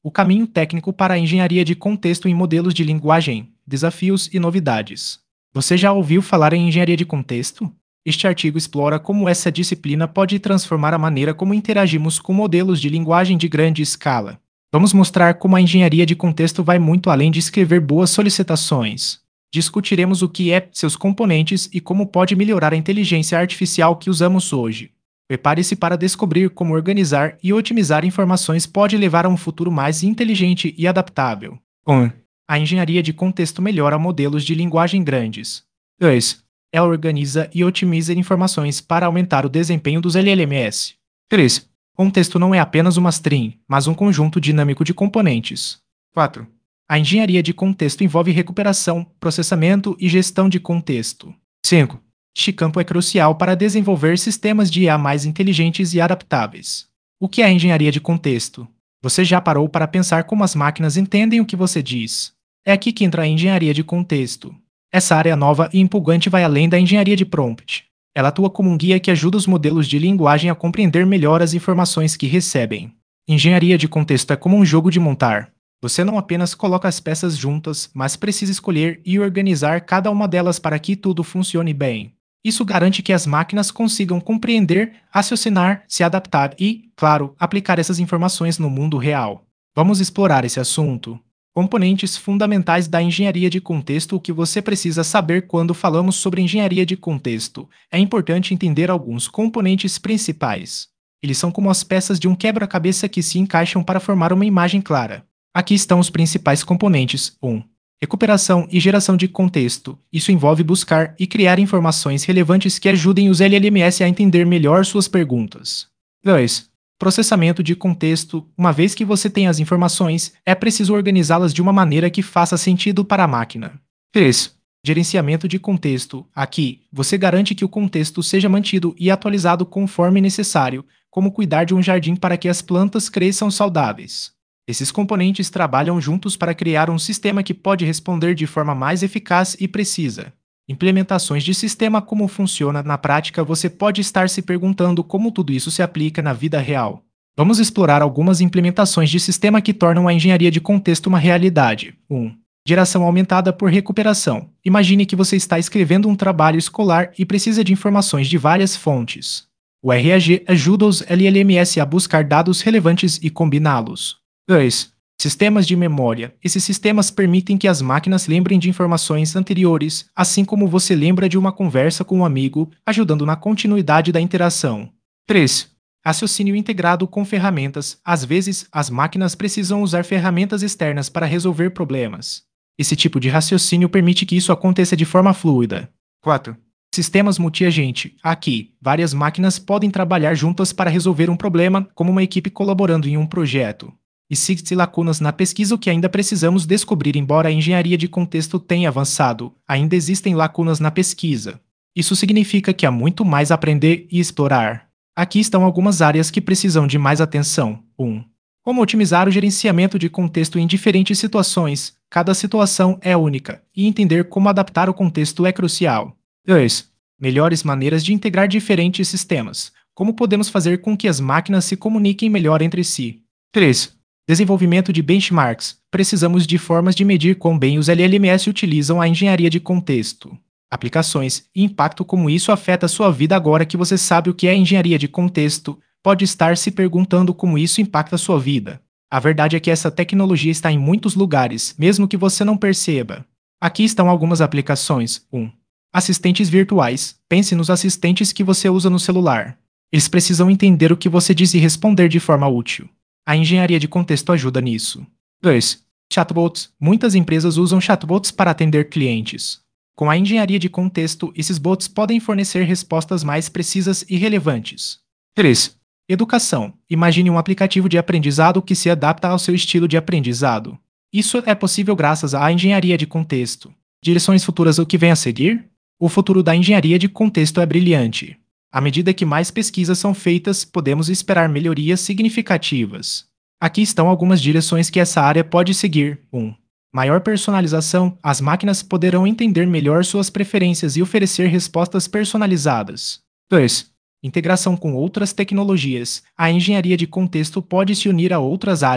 O caminho técnico para a engenharia de contexto em modelos de linguagem, desafios e novidades. Você já ouviu falar em engenharia de contexto? Este artigo explora como essa disciplina pode transformar a maneira como interagimos com modelos de linguagem de grande escala. Vamos mostrar como a engenharia de contexto vai muito além de escrever boas solicitações. Discutiremos o que é, seus componentes e como pode melhorar a inteligência artificial que usamos hoje. Prepare-se para descobrir como organizar e otimizar informações pode levar a um futuro mais inteligente e adaptável. 1. A engenharia de contexto melhora modelos de linguagem grandes. 2. Ela organiza e otimiza informações para aumentar o desempenho dos LLMs. 3. Contexto não é apenas uma string, mas um conjunto dinâmico de componentes. 4. A engenharia de contexto envolve recuperação, processamento e gestão de contexto. 5. Este campo é crucial para desenvolver sistemas de IA mais inteligentes e adaptáveis. O que é engenharia de contexto? Você já parou para pensar como as máquinas entendem o que você diz? É aqui que entra a engenharia de contexto. Essa área nova e empolgante vai além da engenharia de prompt. Ela atua como um guia que ajuda os modelos de linguagem a compreender melhor as informações que recebem. Engenharia de contexto é como um jogo de montar. Você não apenas coloca as peças juntas, mas precisa escolher e organizar cada uma delas para que tudo funcione bem. Isso garante que as máquinas consigam compreender, raciocinar, se adaptar e, claro, aplicar essas informações no mundo real. Vamos explorar esse assunto. Componentes fundamentais da engenharia de contexto. O que você precisa saber quando falamos sobre engenharia de contexto. É importante entender alguns componentes principais. Eles são como as peças de um quebra-cabeça que se encaixam para formar uma imagem clara. Aqui estão os principais componentes. 1. Recuperação e geração de contexto. Isso envolve buscar e criar informações relevantes que ajudem os LLMs a entender melhor suas perguntas. 2. Processamento de contexto. Uma vez que você tem as informações, é preciso organizá-las de uma maneira que faça sentido para a máquina. 3. Gerenciamento de contexto. Aqui, você garante que o contexto seja mantido e atualizado conforme necessário, como cuidar de um jardim para que as plantas cresçam saudáveis. Esses componentes trabalham juntos para criar um sistema que pode responder de forma mais eficaz e precisa. Implementações de sistema. Como funciona na prática? Você pode estar se perguntando como tudo isso se aplica na vida real. Vamos explorar algumas implementações de sistema que tornam a engenharia de contexto uma realidade. 1. Geração aumentada por recuperação. Imagine que você está escrevendo um trabalho escolar e precisa de informações de várias fontes. O RAG ajuda os LLMs a buscar dados relevantes e combiná-los. 2. Sistemas de memória. Esses sistemas permitem que as máquinas lembrem de informações anteriores, assim como você lembra de uma conversa com um amigo, ajudando na continuidade da interação. 3. Raciocínio integrado com ferramentas. Às vezes, as máquinas precisam usar ferramentas externas para resolver problemas. Esse tipo de raciocínio permite que isso aconteça de forma fluida. 4. Sistemas multiagente. Aqui, várias máquinas podem trabalhar juntas para resolver um problema, como uma equipe colaborando em um projeto. Existem lacunas na pesquisa. O que ainda precisamos descobrir. Embora a engenharia de contexto tenha avançado, ainda existem lacunas na pesquisa. Isso significa que há muito mais a aprender e explorar. Aqui estão algumas áreas que precisam de mais atenção. 1. Como otimizar o gerenciamento de contexto em diferentes situações. Cada situação é única, e entender como adaptar o contexto é crucial. 2. Melhores maneiras de integrar diferentes sistemas. Como podemos fazer com que as máquinas se comuniquem melhor entre si. 3. Desenvolvimento de benchmarks. Precisamos de formas de medir quão bem os LLMs utilizam a engenharia de contexto. Aplicações e impacto. Como isso afeta a sua vida. Agora que você sabe o que é engenharia de contexto, pode estar se perguntando como isso impacta a sua vida. A verdade é que essa tecnologia está em muitos lugares, mesmo que você não perceba. Aqui estão algumas aplicações. 1. Assistentes virtuais. Pense nos assistentes que você usa no celular. Eles precisam entender o que você diz e responder de forma útil. A engenharia de contexto ajuda nisso. 2. Chatbots. Muitas empresas usam chatbots para atender clientes. Com a engenharia de contexto, esses bots podem fornecer respostas mais precisas e relevantes. 3. Educação. Imagine um aplicativo de aprendizado que se adapta ao seu estilo de aprendizado. Isso é possível graças à engenharia de contexto. Direções futuras. O que vem a seguir? O futuro da engenharia de contexto é brilhante. À medida que mais pesquisas são feitas, podemos esperar melhorias significativas. Aqui estão algumas direções que essa área pode seguir. 1. Maior personalização. As máquinas poderão entender melhor suas preferências e oferecer respostas personalizadas. 2. Integração com outras tecnologias. A engenharia de contexto pode se unir a outras áreas,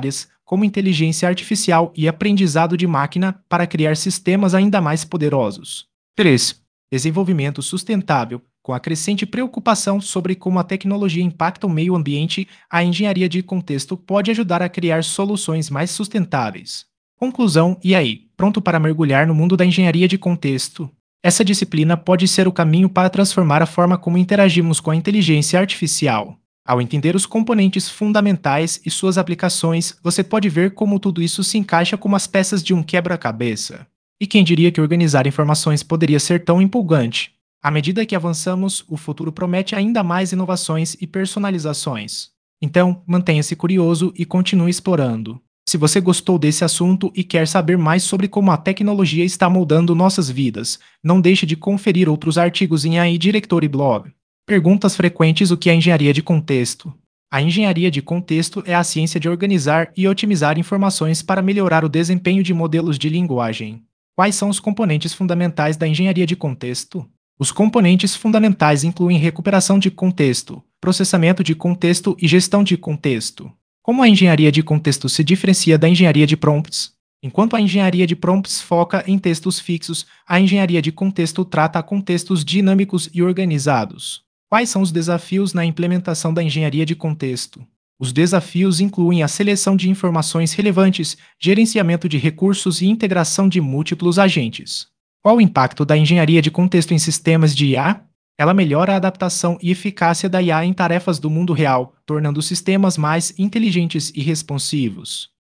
como inteligência artificial e aprendizado de máquina para criar sistemas ainda mais poderosos. 3. Desenvolvimento sustentável. Com a crescente preocupação sobre como a tecnologia impacta o meio ambiente, a engenharia de contexto pode ajudar a criar soluções mais sustentáveis. Conclusão: e aí? Pronto para mergulhar no mundo da engenharia de contexto? Essa disciplina pode ser o caminho para transformar a forma como interagimos com a inteligência artificial. Ao entender os componentes fundamentais e suas aplicações, você pode ver como tudo isso se encaixa como as peças de um quebra-cabeça. E quem diria que organizar informações poderia ser tão empolgante? À medida que avançamos, o futuro promete ainda mais inovações e personalizações. Então, mantenha-se curioso e continue explorando. Se você gostou desse assunto e quer saber mais sobre como a tecnologia está moldando nossas vidas, não deixe de conferir outros artigos em AI Directory Blog. Perguntas frequentes: o que é engenharia de contexto? A engenharia de contexto é a ciência de organizar e otimizar informações para melhorar o desempenho de modelos de linguagem. Quais são os componentes fundamentais da engenharia de contexto? Os componentes fundamentais incluem recuperação de contexto, processamento de contexto e gestão de contexto. Como a engenharia de contexto se diferencia da engenharia de prompts? Enquanto a engenharia de prompts foca em textos fixos, a engenharia de contexto trata contextos dinâmicos e organizados. Quais são os desafios na implementação da engenharia de contexto? Os desafios incluem a seleção de informações relevantes, gerenciamento de recursos e integração de múltiplos agentes. Qual o impacto da engenharia de contexto em sistemas de IA? Ela melhora a adaptação e eficácia da IA em tarefas do mundo real, tornando os sistemas mais inteligentes e responsivos.